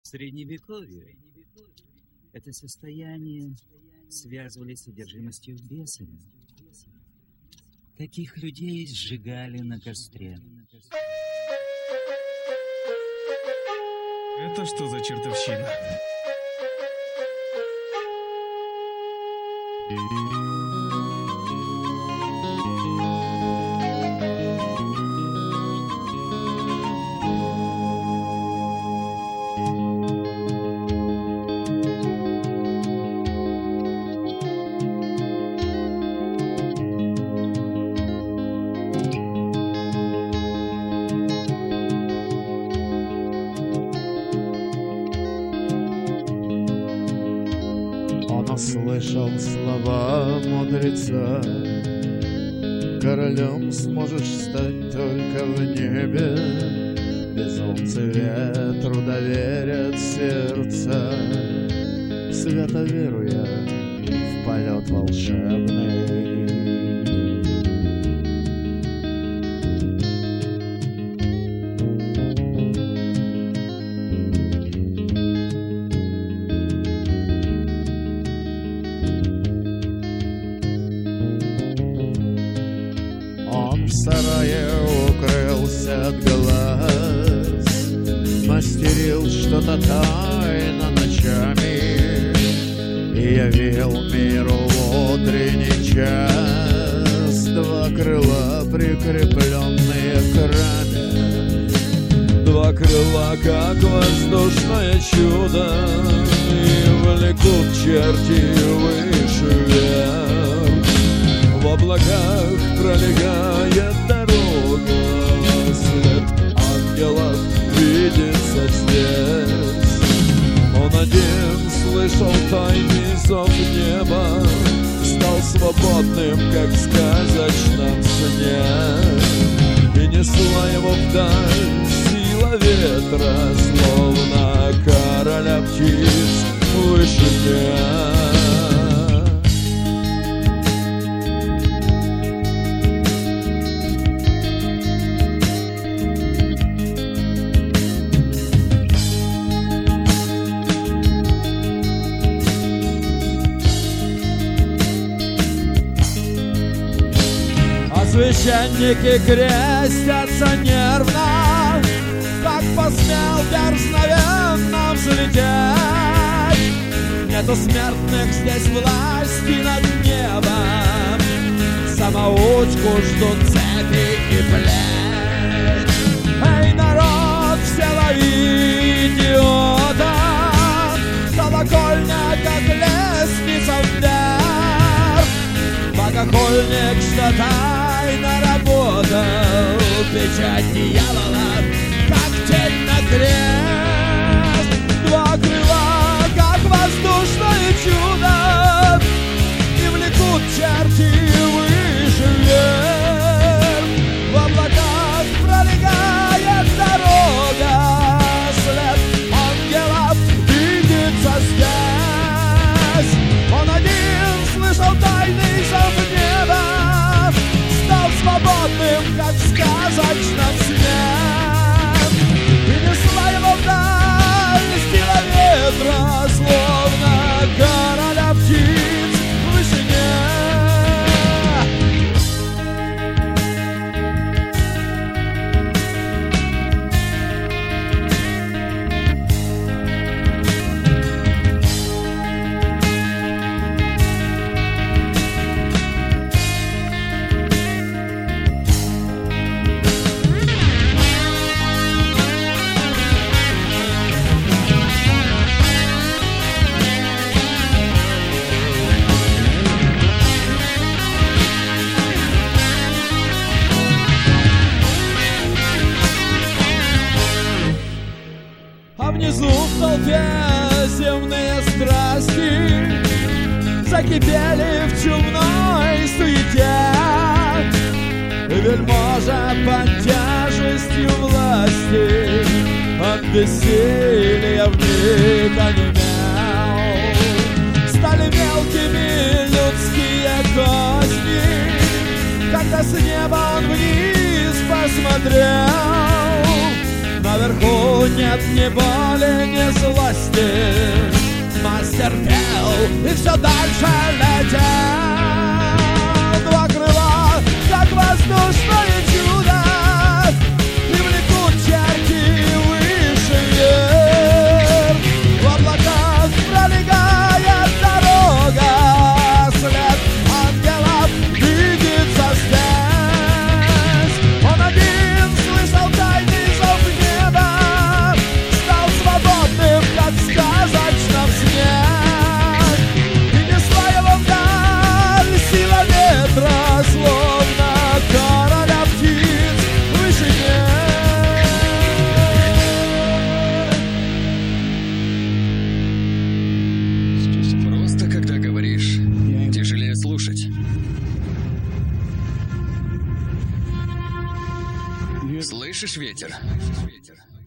Средневековье это состояние связывали с одержимостью бесами. Таких людей сжигали на костре. Это что за чертовщина? Слышал слова мудреца: королем сможешь стать только в небе. Безумцы ветру доверят сердца, свято веруя в полет волшебный. В сарае укрылся от глаз, мастерил что-то тайно ночами и явил миру в утренний час два крыла, прикрепленные к раме. Два крыла, как воздушное чудо, и влекут черти выше вверх. В облаках пролегает дорога, след ангелов видится здесь. Он один слышал тайный зов неба, стал свободным, как в сказочном сне. И несла его вдаль сила ветра, словно короля птиц в вышине. Священники крестятся нервно, как посмел дерзновенно взлететь. Нету смертных здесь власти над небом, самоучку ждут цепи и плеть. Эй, народ, все лови идиота, колокольня, как лестница вверх. Богохульник, что тайно работал, печать дьявола, как тень на крест. Два крыла, как воздушное чудо, и влекут черти выше вверх. В облаках пролегает дорога, след ангелов видится здесь. Он один слышал тайный зов неба, стал свободным, как в сказочном сне. И несла его вдаль сила ветра, словно короля птиц в вышине. Внизу в толпе земные страсти закипели в чумной суете. Вельможа под тяжестью власти от бессилия вмиг онемел. Стали мелкими людские козни, когда с неба он вниз посмотрел. Наверху нет ни боли, ни злости. Мастер пел, и все дальше летят. Два крыла, как воздушное чудо, и влекут чарки выше вверх. В облаках пролегает дорога, след ангелов видится здесь. Он один слышал тайный зов неба, стал свободным, как в сказочном сне. И несла его вдаль сила ветра, словно короля птиц в вышине. Просто когда говоришь, тяжелее слушать. Слышишь ветер?